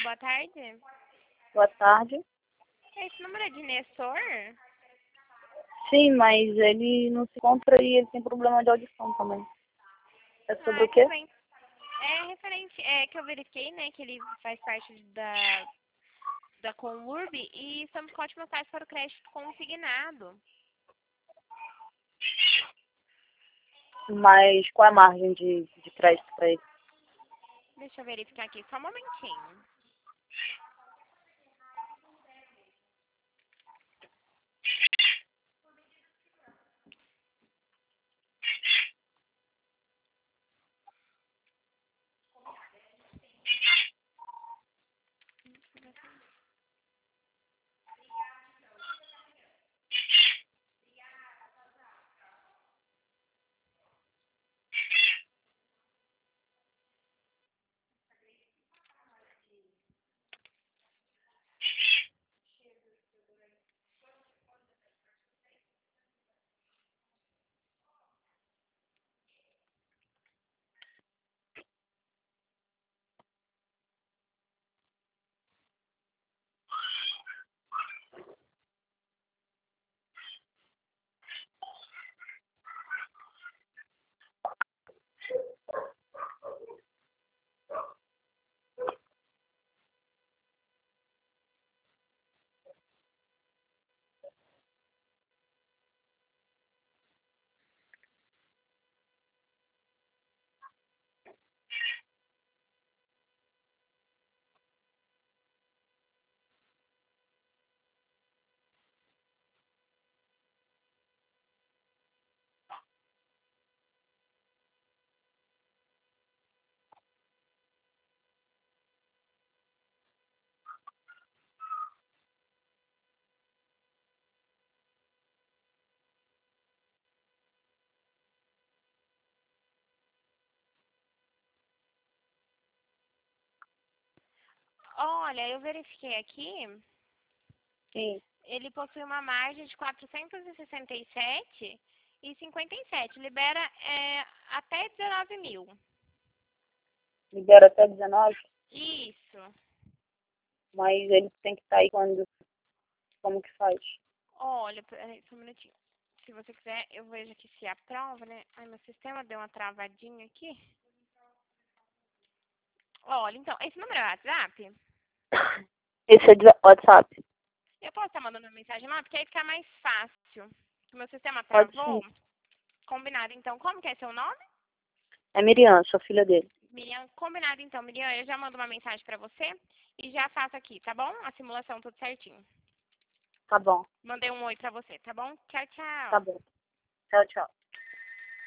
boa tarde. Boa tarde. Esse número é de Nestor? Sim, mas ele não se encontra e ele tem problema de audição também. É sobre o quê? É que eu verifiquei, né, que ele faz parte da Conurb e estamos com ótimas taxas para o crédito consignado. Mas qual é a margem de crédito para ele? Deixa eu verificar aqui, só um momentinho. Olha, eu verifiquei aqui, Sim. ele possui uma margem de 467,57. Libera até 19 mil. Libera até 19, Isso. mas ele tem que estar aí quando. Como que faz? Olha, peraí, só um minutinho. Se você quiser, eu vejo aqui se aprova, né? Ai, meu sistema deu uma travadinha aqui. Olha, então, esse número é o WhatsApp? Esse é de WhatsApp? Eu posso estar mandando uma mensagem lá, porque aí fica mais fácil. O meu sistema Pode sim. travou. Combinado, então. Como que é seu nome? É Miriam, sou filha dele. Miriam, combinado, então. Miriam, eu já mando uma mensagem pra você e já faço aqui, tá bom? A simulação tudo certinho. Tá bom, Mandei um oi pra você, tá bom? Tchau, tá tchau. bom. Tchau, tchau.